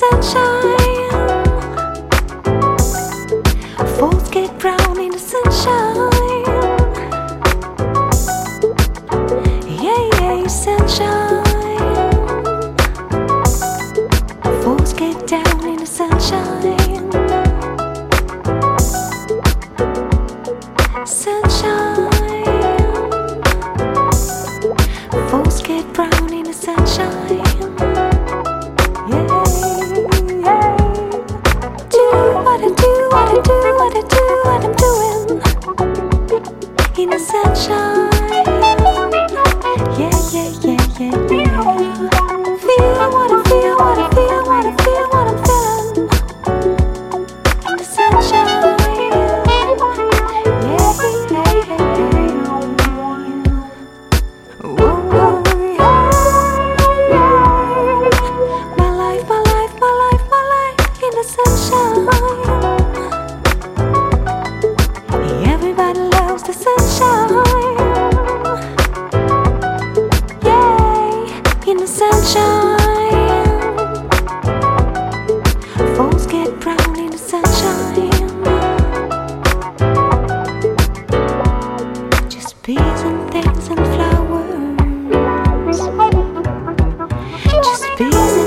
sunshine. Folks get brown in the sunshine. Yeah, yeah, sunshine. Folks get down in the sunshine. Sunshine. Folks get brown in the sunshine. What I'm doing in the sunshine. Yeah, yeah, yeah, yeah, yeah. Feel what I feel, what I feel, what I feel, what I'm feeling in the sunshine. Yeah, yeah, yeah. Whoa, yeah. My life, my life, my life, my life in the sunshine. Everybody loves the sunshine. Yay, in the sunshine. Folks get brown in the sunshine. Just bees and things and flowers. Just bees and